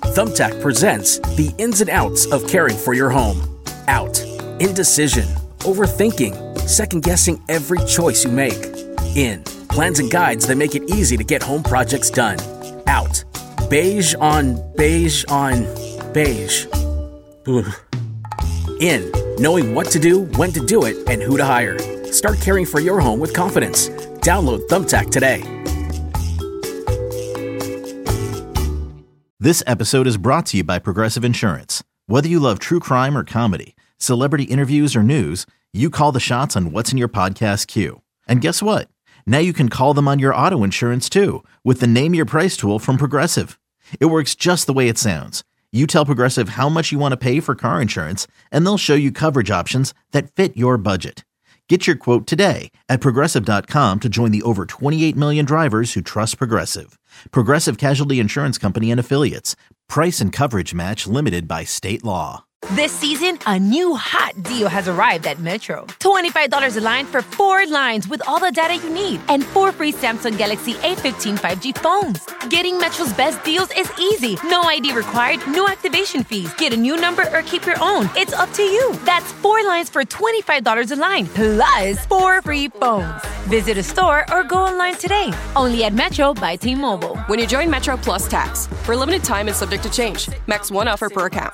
Thumbtack presents the ins and outs of caring for your home. Out. Indecision. Overthinking. Second-guessing every choice you make. In. Plans and guides that make it easy to get home projects done. Out. Beige on beige on beige. Ugh. In. Knowing what to do, when to do it, and who to hire. Start caring for your home with confidence. Download Thumbtack today. This episode is brought to you by Progressive Insurance. Whether you love true crime or comedy, celebrity interviews or news, you call the shots on what's in your podcast queue. And guess what? Now you can call them on your auto insurance too with the Name Your Price tool from Progressive. It works just the way it sounds. You tell Progressive how much you want to pay for car insurance, and they'll show you coverage options that fit your budget. Get your quote today at Progressive.com to join the over 28 million drivers who trust Progressive. Progressive Casualty Insurance Company and Affiliates. Price and coverage match limited by state law. This season, a new hot deal has arrived at Metro. $25 a line for 4 lines with all the data you need and 4 free Samsung Galaxy A15 5G phones. Getting Metro's best deals is easy. No ID required, no activation fees. Get a new number or keep your own. It's up to you. That's 4 lines for $25 a line, plus 4 free phones. Visit a store or go online today. Only at Metro by T-Mobile. When you join Metro Plus Tax. For a limited time and subject to change. Max 1 offer per account.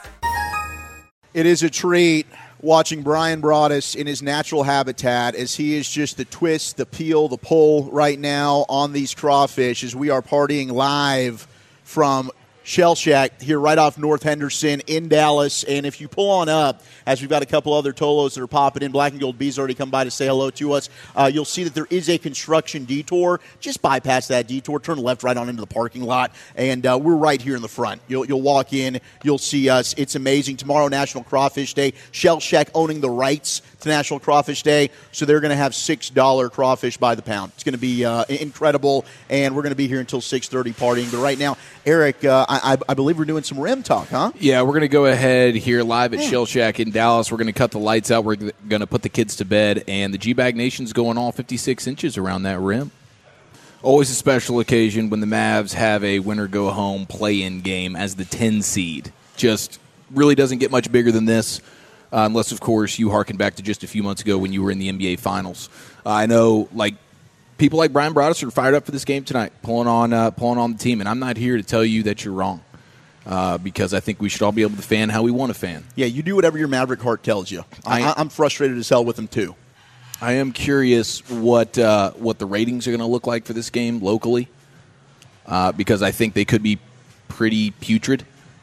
It is a treat watching Bryan Broaddus in his natural habitat as he is just the twist, the peel, the pull right now on these crawfish as we are partying live from Shell Shack here right off North Henderson in Dallas. And if you pull on up, as we've got a couple other Tolos that are popping in, Black and Gold Bees already come by to say hello to us, you'll see that there is a construction detour. Just bypass that detour, turn left right on into the parking lot, and we're right here in the front. You'll walk in, you'll see us. It's amazing. Tomorrow, National Crawfish Day. Shell Shack owning the rights to National Crawfish Day, so they're going to have $6 crawfish by the pound. It's going to be incredible, and we're going to be here until 6:30 partying. But right now, Eric, I believe we're doing some rim talk, huh? Yeah, we're going to go ahead here live at Shell Shack in Dallas. We're going to cut the lights out. We're going to put the kids to bed, and the G-Bag Nation's going all 56 inches around that rim. Always a special occasion when the Mavs have a winner-go-home play-in game as the 10 seed. Just really doesn't get much bigger than this, unless, of course, you harken back to just a few months ago when you were in the NBA Finals. I know, people like Bryan Broaddus are fired up for this game tonight, pulling on the team, and I'm not here to tell you that you're wrong. Because I think we should all be able to fan how we want to fan. Yeah, you do whatever your Maverick heart tells you. I'm frustrated as hell with them, too. I am curious what the ratings are going to look like for this game locally, because I think they could be pretty putrid.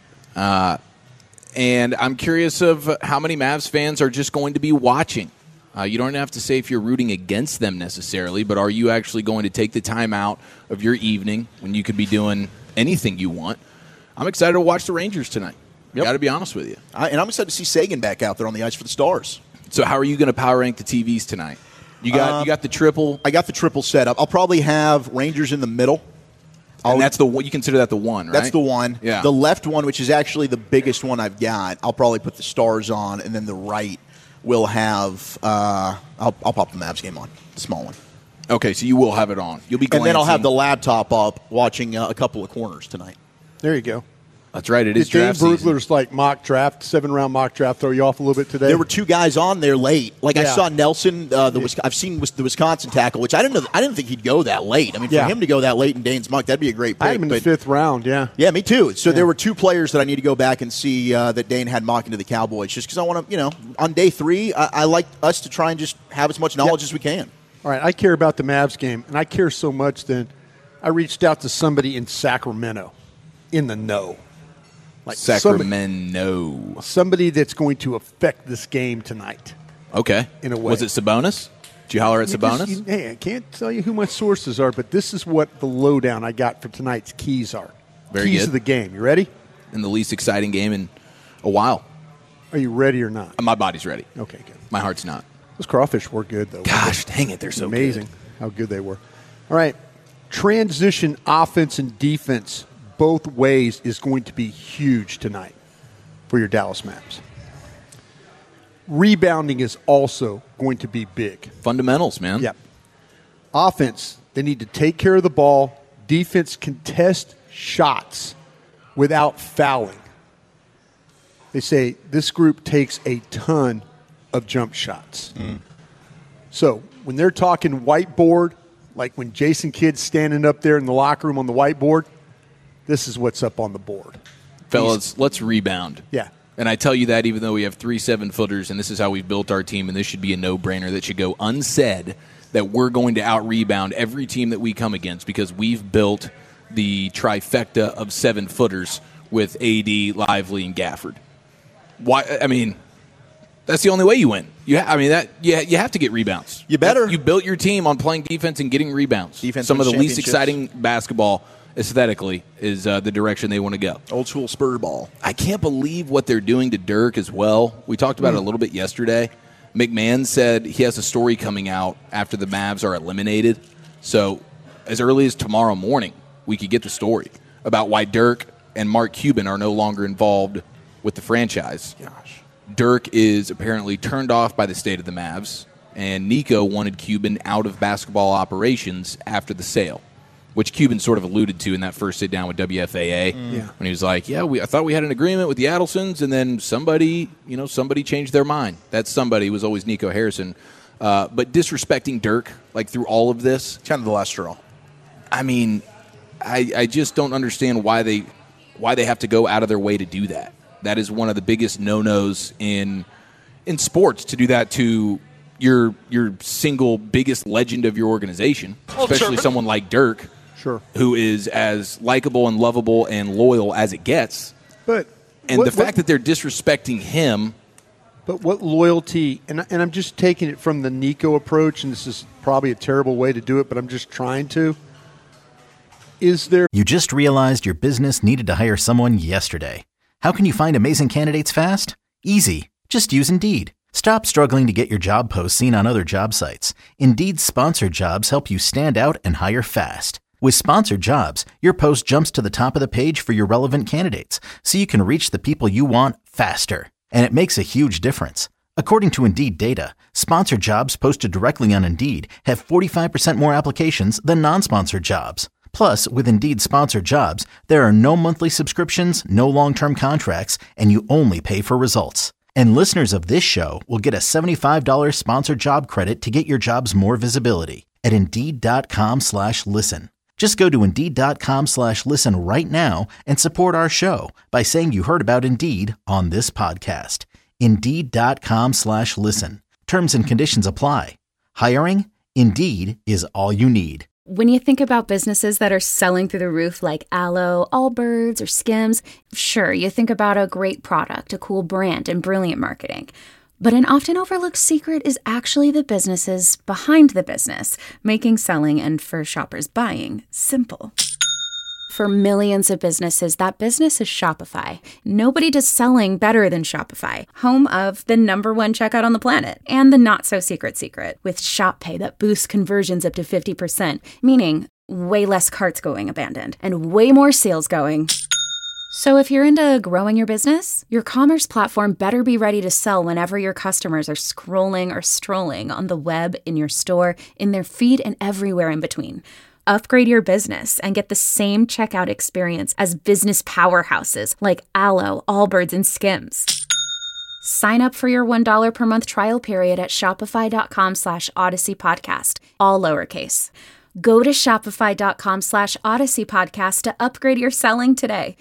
And I'm curious of how many Mavs fans are just going to be watching. You don't have to say if you're rooting against them necessarily, but are you actually going to take the time out of your evening when you could be doing anything you want? I'm excited to watch the Rangers tonight. Yep. Got to be honest with you. And I'm excited to see Sagan back out there on the ice for the Stars. So how are you going to power rank the TVs tonight? You got the triple? I got the triple set up. I'll probably have Rangers in the middle. And that's you consider that the one, right? That's the one. Yeah. The left one, which is actually the biggest one I've got, I'll probably put the Stars on, and then the right will have I'll pop the Mavs game on, the small one. Okay, so you will have it on. You'll be glancing. And then I'll have the laptop up watching a couple of corners tonight. There you go. That's right. It is Did draft Dave season. Brugler's mock draft, 7-round mock draft, throw you off a little bit today? There were 2 guys on there late. I saw Nelson. I've seen the Wisconsin tackle, which I didn't think he'd go that late. I mean, for him to go that late in Dane's mock, that'd be a great pick. I had him in the 5th round. Yeah. Yeah, me too. So there were 2 players that I need to go back and see that Dane had mocking to the Cowboys, just because I want to. On day 3, I like us to try and just have as much knowledge as we can. All right, I care about the Mavs game, and I care so much that I reached out to somebody in Sacramento, in the know. Sacramento. Somebody that's going to affect this game tonight. Okay. In a way. Was it Sabonis? Did you holler at Sabonis? Hey, I can't tell you who my sources are, but this is what the lowdown I got for tonight's keys are. Very keys good. of the game. You ready? In the least exciting game in a while. Are you ready or not? My body's ready. Okay, good. My heart's not. Those crawfish were good, though. Gosh, dang it, they're so amazing good. How good they were. All right, transition offense and defense both ways is going to be huge tonight for your Dallas Mavs. Rebounding is also going to be big. Fundamentals, man. Yep. Offense, they need to take care of the ball. Defense, contest shots without fouling. They say this group takes a ton of jump shots. So when they're talking whiteboard, like when Jason Kidd's standing up there in the locker room on the whiteboard, this is what's up on the board. Fellas, let's rebound. Yeah. And I tell you that even though we have 3 7-footers, and this is how we've built our team, and this should be a no-brainer that should go unsaid, that we're going to out-rebound every team that we come against because we've built the trifecta of 7-footers with AD, Lively, and Gafford. Why? I mean, that's the only way you win. You have to get rebounds. You better. You built your team on playing defense and getting rebounds. Defense Some of the wins least exciting basketball aesthetically is the direction they want to go. Old school spur ball. I can't believe what they're doing to Dirk as well. We talked about it a little bit yesterday. McMahon said he has a story coming out after the Mavs are eliminated. So as early as tomorrow morning, we could get the story about why Dirk and Mark Cuban are no longer involved with the franchise. Gosh. Dirk is apparently turned off by the state of the Mavs, and Nico wanted Cuban out of basketball operations after the sale, which Cuban sort of alluded to in that first sit-down with WFAA when he was like, I thought we had an agreement with the Adelsons, and then somebody changed their mind. That somebody was always Nico Harrison. But disrespecting Dirk, like through all of this. Kind of the last straw. I mean, I just don't understand why they have to go out of their way to do that. That is one of the biggest no-nos in sports, to do that to your single biggest legend of your organization, especially someone like Dirk, who is as likable and lovable and loyal as it gets. But the fact that they're disrespecting him. But what loyalty, and I'm just taking it from the Nico approach, and this is probably a terrible way to do it, but I'm just trying to. Is there... You just realized your business needed to hire someone yesterday. How can you find amazing candidates fast? Easy. Just use Indeed. Stop struggling to get your job posts seen on other job sites. Indeed's sponsored jobs help you stand out and hire fast. With sponsored jobs, your post jumps to the top of the page for your relevant candidates, so you can reach the people you want faster. And it makes a huge difference. According to Indeed data, sponsored jobs posted directly on Indeed have 45% more applications than non-sponsored jobs. Plus, with Indeed sponsored jobs, there are no monthly subscriptions, no long-term contracts, and you only pay for results. And listeners of this show will get a $75 sponsored job credit to get your jobs more visibility at Indeed.com/listen. Just go to Indeed.com/listen right now and support our show by saying you heard about Indeed on this podcast. Indeed.com/listen. Terms and conditions apply. Hiring? Indeed is all you need. When you think about businesses that are selling through the roof like Aloe, Allbirds, or Skims, sure, you think about a great product, a cool brand, and brilliant marketing. But an often overlooked secret is actually the businesses behind the business, making selling and, for shoppers, buying simple. For millions of businesses, that business is Shopify. Nobody does selling better than Shopify, home of the #1 checkout on the planet, and the not-so-secret secret, with Shop Pay that boosts conversions up to 50%, meaning way less carts going abandoned, and way more sales going. So if you're into growing your business, your commerce platform better be ready to sell whenever your customers are scrolling or strolling on the web, in your store, in their feed, and everywhere in between. Upgrade your business and get the same checkout experience as business powerhouses like Aloe, Allbirds, and Skims. Sign up for your $1 per month trial period at shopify.com/Odyssey Podcast, all lowercase. Go to shopify.com/Odyssey Podcast to upgrade your selling today.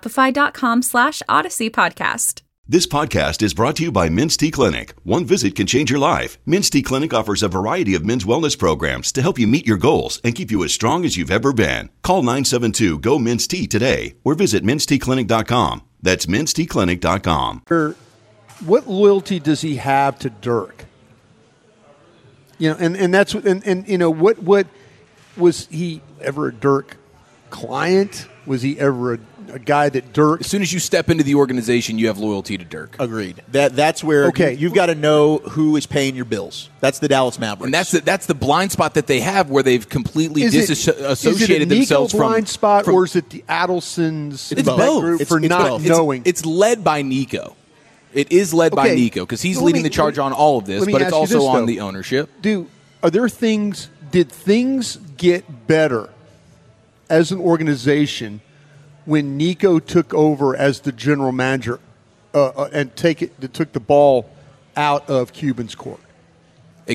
Shopify.com/Odyssey Podcast. This podcast is brought to you by Men's Tea Clinic. One visit can change your life. Men's Tea Clinic offers a variety of men's wellness programs to help you meet your goals and keep you as strong as you've ever been. Call 972-GO-MEN'S-TEA today or visit mensteaclinic.com. That's mensteaclinic.com. What loyalty does he have to Dirk? You know, and that's and you know what was he ever a Dirk client? Was he ever a guy that Dirk? As soon as you step into the organization, you have loyalty to Dirk. Agreed. That's where you've got to know who is paying your bills. That's the Dallas Mavericks. And that's the blind spot that they have, where they've completely disassociated themselves from. Blind spot, or is it the Adelsons? It's both. Group for not knowing. It's led by Nico. It is led by Nico because he's leading the charge on all of this, but it's also on the ownership. Did things get better as an organization when Nico took over as the general manager and took the ball out of Cuban's court? It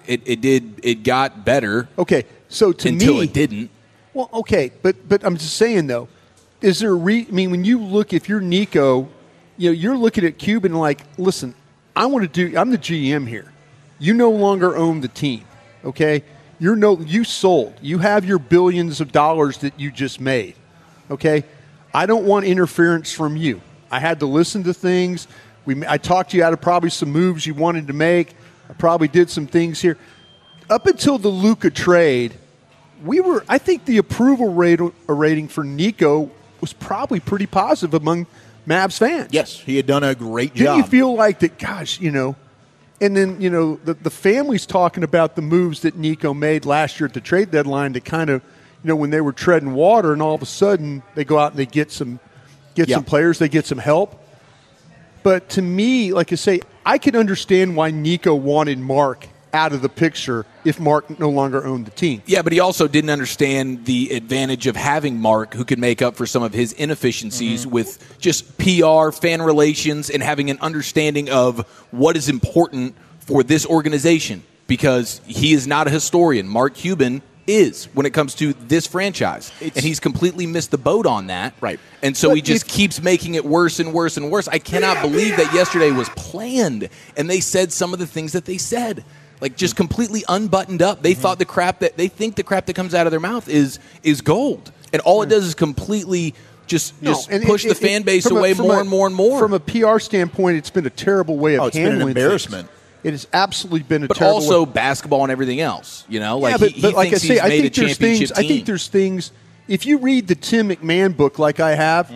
got better. Okay, so until it didn't. Well, okay, but I'm just saying though, is there when you look, if you're Nico, you're looking at Cuban like, listen, I'm the GM here. You no longer own the team, okay? You sold. You have your billions of dollars that you just made, okay? I don't want interference from you. I had to listen to things. I talked you out of probably some moves you wanted to make. I probably did some things here. Up until the Luka trade, I think the approval rating for Nico was probably pretty positive among Mavs fans. Yes, he had done a great job. Didn't you feel like that, gosh, and then, the family's talking about the moves that Nico made last year at the trade deadline to kind of, when they were treading water, and all of a sudden they go out and they get some players, they get some help. But to me, like I say, I could understand why Nico wanted Mark out of the picture if Mark no longer owned the team. Yeah, but he also didn't understand the advantage of having Mark, who could make up for some of his inefficiencies with just PR, fan relations, and having an understanding of what is important for this organization, because he is not a historian. Mark Cuban is when it comes to this franchise. And he's completely missed the boat on that. Right. And so he just keeps making it worse and worse and worse. I cannot believe that yesterday was planned and they said some of the things that they said. Like, just completely unbuttoned up. They thought they think the crap that comes out of their mouth is gold. And all it does is completely just push the fan base away more and more and more. From a PR standpoint, it's been a terrible way of handling been an embarrassment. Things. It has absolutely been a but terrible also way. Basketball and everything else. He like I thinks say, he's I made think a there's championship things. team. I think there's things. If you read the Tim McMahon book like I have,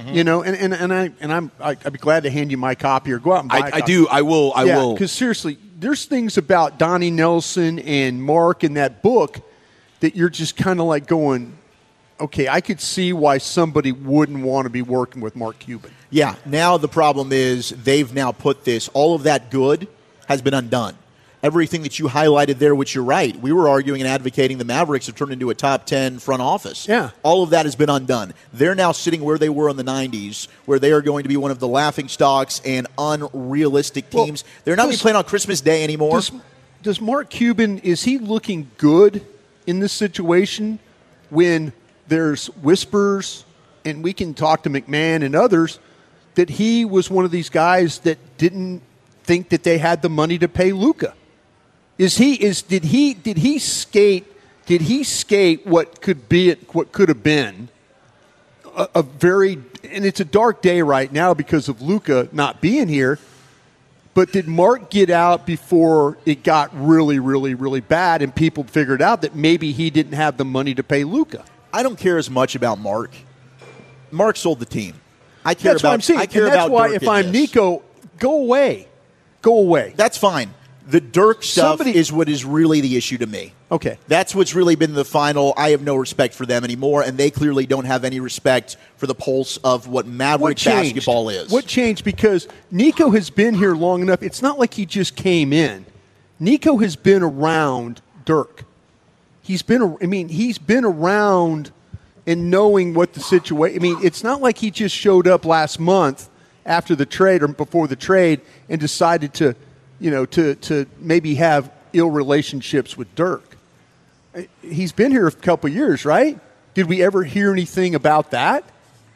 I'd be glad to hand you my copy or go out and buy a copy. I will. Because seriously, there's things about Donnie Nelson and Mark in that book that you're just kind of like going, okay, I could see why somebody wouldn't want to be working with Mark Cuban. Yeah, now the problem is they've now put all of that good has been undone. Everything that you highlighted there, which you're right, we were arguing and advocating the Mavericks have turned into a top 10 front office. Yeah. All of that has been undone. They're now sitting where they were in the 90s, where they are going to be one of the laughingstocks and unrealistic teams. They're not even playing on Christmas Day anymore. Does Mark Cuban, is he looking good in this situation when there's whispers, and we can talk to McMahon and others, that he was one of these guys that didn't think that they had the money to pay Luka? Did he skate what could have been a very, and it's a dark day right now because of Luka not being here, but did Mark get out before it got really, really, really bad and people figured out that maybe he didn't have the money to pay Luka? I don't care as much about Mark. Mark sold the team. I care that's what I'm saying. I care and that's about why Dirk if I'm Nico, go away. That's fine. The Dirk stuff is what is really the issue to me. Okay. That's what's really been the final. I have no respect for them anymore, and they clearly don't have any respect for the pulse of what Maverick basketball is. What changed? Because Nico has been here long enough. It's not like he just came in. Nico has been around Dirk. He's been around and knowing what the situation. I mean, it's not like he just showed up last month after the trade or before the trade and decided to maybe have ill relationships with Dirk. He's been here a couple of years, right? Did we ever hear anything about that?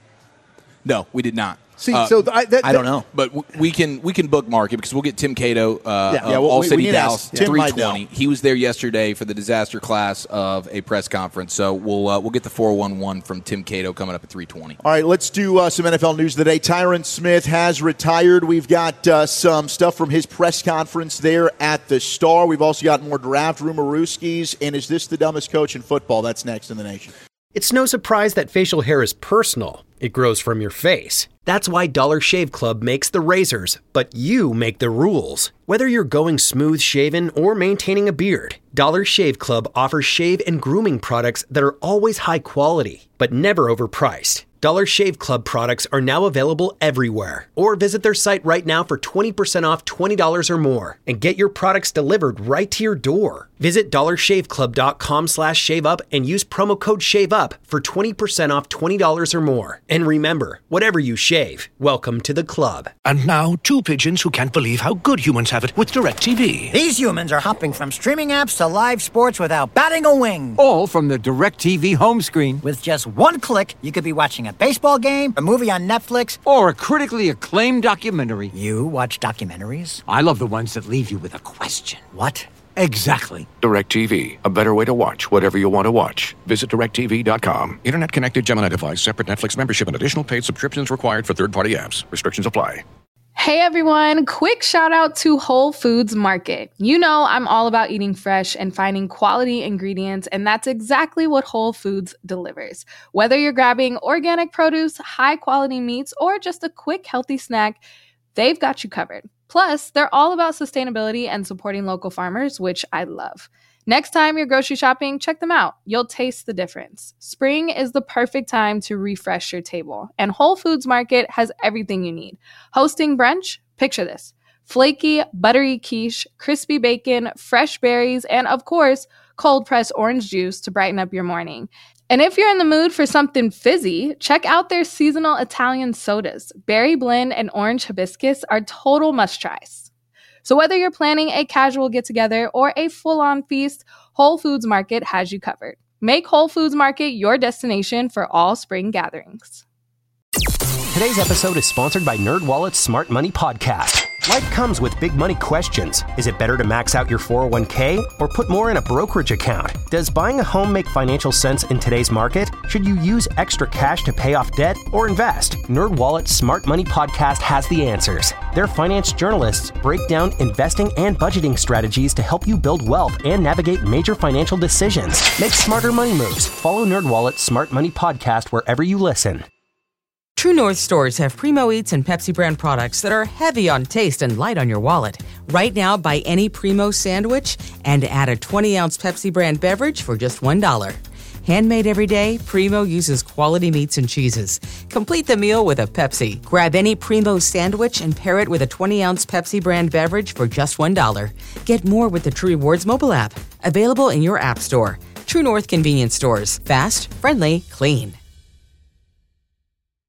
No, we did not. See, I don't know, but we can bookmark it because we'll get Tim Cato, All All City need Dallas, Tim 320. He was there yesterday for the disaster class of a press conference, so we'll get the 411 from Tim Cato coming up at 320. All right, let's do some NFL news today. Tyron Smith has retired. We've got some stuff from his press conference there at the Star. We've also got more draft rumor-rooskies, and is this the dumbest coach in football? That's next in the nation. It's no surprise that facial hair is personal. It grows from your face. That's why Dollar Shave Club makes the razors, but you make the rules. Whether you're going smooth shaven or maintaining a beard, Dollar Shave Club offers shave and grooming products that are always high quality, but never overpriced. Dollar Shave Club products are now available everywhere. Or visit their site right now for 20% off $20 or more and get your products delivered right to your door. Visit dollarshaveclub.com/shaveup and use promo code SHAVEUP for 20% off $20 or more. And remember, whatever you shave, welcome to the club. And now, two pigeons who can't believe how good humans have it with DirecTV. These humans are hopping from streaming apps to live sports without batting a wing. All from the DirecTV home screen. With just one click, you could be watching a baseball game, a movie on Netflix, or a critically acclaimed documentary. You watch documentaries? I love the ones that leave you with a question. What? Exactly. DirecTV. A better way to watch whatever you want to watch. Visit DirecTV.com. Internet connected Gemini device, separate Netflix membership, and additional paid subscriptions required for third-party apps. Restrictions apply. Hey everyone, quick shout out to Whole Foods Market. You know I'm all about eating fresh and finding quality ingredients, and that's exactly what Whole Foods delivers. Whether you're grabbing organic produce, high quality meats, or just a quick healthy snack, they've got you covered. Plus, they're all about sustainability and supporting local farmers, which I love. Next time you're grocery shopping, check them out. You'll taste the difference. Spring is the perfect time to refresh your table, and Whole Foods Market has everything you need. Hosting brunch? Picture this. Flaky, buttery quiche, crispy bacon, fresh berries, and of course, cold-pressed orange juice to brighten up your morning. And if you're in the mood for something fizzy, check out their seasonal Italian sodas. Berry blend and orange hibiscus are total must-tries. So whether you're planning a casual get-together or a full-on feast, Whole Foods Market has you covered. Make Whole Foods Market your destination for all spring gatherings. Today's episode is sponsored by NerdWallet's Smart Money Podcast. Life comes with big money questions. Is it better to max out your 401k or put more in a brokerage account? Does buying a home make financial sense in today's market? Should you use extra cash to pay off debt or invest? NerdWallet's Smart Money Podcast has the answers. Their finance journalists break down investing and budgeting strategies to help you build wealth and navigate major financial decisions. Make smarter money moves. Follow NerdWallet's Smart Money Podcast wherever you listen. True North stores have Primo Eats and Pepsi brand products that are heavy on taste and light on your wallet. Right now, buy any Primo sandwich and add a 20-ounce Pepsi brand beverage for just $1. Handmade every day, Primo uses quality meats and cheeses. Complete the meal with a Pepsi. Grab any Primo sandwich and pair it with a 20-ounce Pepsi brand beverage for just $1. Get more with the True Rewards mobile app. Available in your app store. True North convenience stores. Fast, friendly, clean.